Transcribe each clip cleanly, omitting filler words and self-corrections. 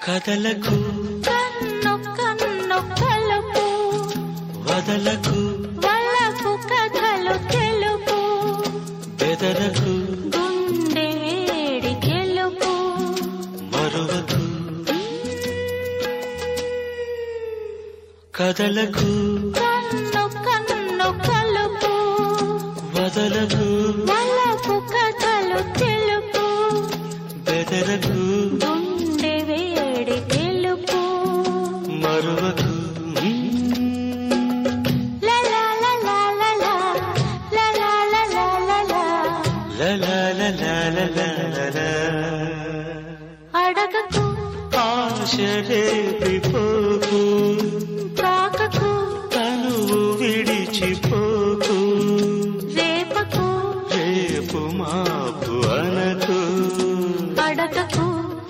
కదలకు కన్ను కన్ను కలుపు వదలకు వలకు కథలు తెలుపు బెదరకు గుండె వేడి తెలుపు మరువకు కదలకు కన్ను కన్ను కలుపు వదలకు వలకు కథలు తెలుపు బెదరకు గుండె వేడి తెలుపు మరువకు అడగకు ఆశరేపిపోకు తాకకు తనువు విడిచిపోకు రేపకు రేపు మాపు అనకు అడగకు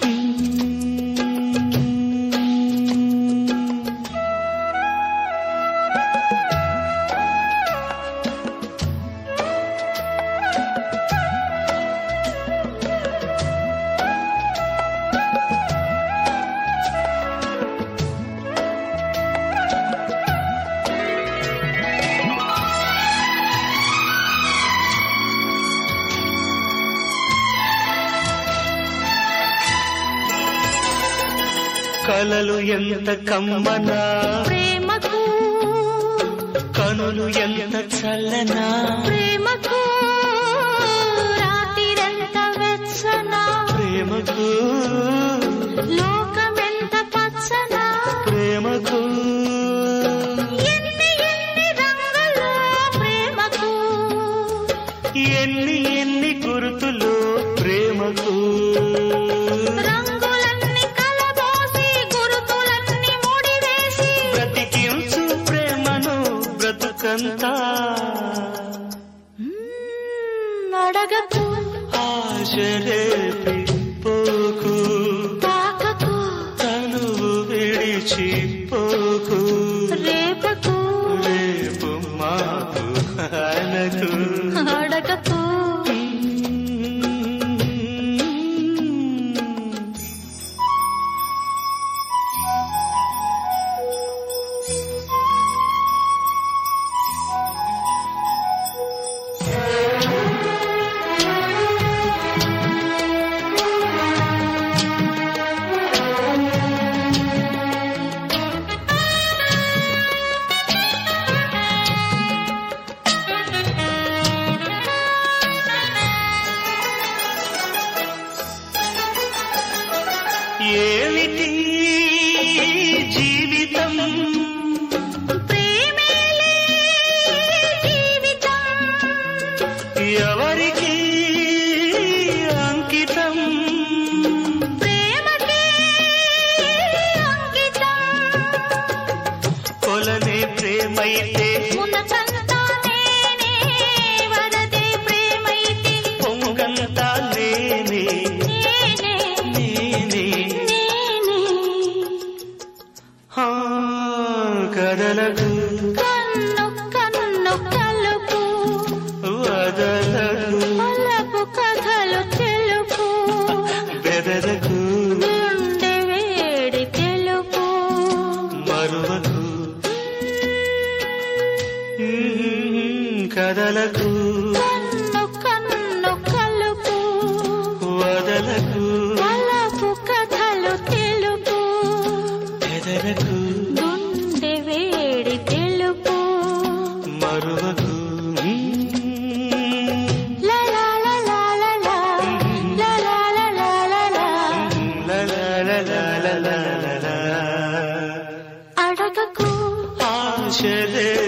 కలలు ఎంత కమ్మనా ప్రేమకు కనులు ఎంత చల్లనా ప్రేమకు రాత్రిరంత వెచ్చన ప్రేమకు లోకమెంత పచ్చన ప్రేమకు ఎన్ని ఎన్ని రంగులు ప్రేమకు ఎన్ని ఎన్ని గుర్తులు ప్రేమకు రంగులన్నీ కలబోసి గురుతులన్నీ ముడివేసి బ్రతికించు ప్రేమను బ్రతుకంతా అడగకు ఆశరేపి పోకు తాకకు తనువు విడిచిపోకు రేపకు రేపు మాపు అనకు అడగకు ఏమిటి జీవితం ప్రేమేలే జీవితం ఎవరికి అంకితం ప్రేమకే అంకితం కొలనే ప్రేమైతే మునకంతా నేనే వరదే ప్రేమైతే పొంగంతా నేనే నేనే నేనే నేనే హా, కదలకు కన్ను కన్ను కలుపు వదలకు వలపు కథలు తెలుపు బెదరకు గుండె వేడి తెలుపు మరువకు కదలకు కన్ను కన్ను కలుపు వదలకు వలపు కథలు తెలుపు బెదరకు గుండె వేడి తెలుపు మరువకు లా లా లా లా లా లా లా లా లా లా లా లా. లలలలలలలల. అడగకు ఆశలే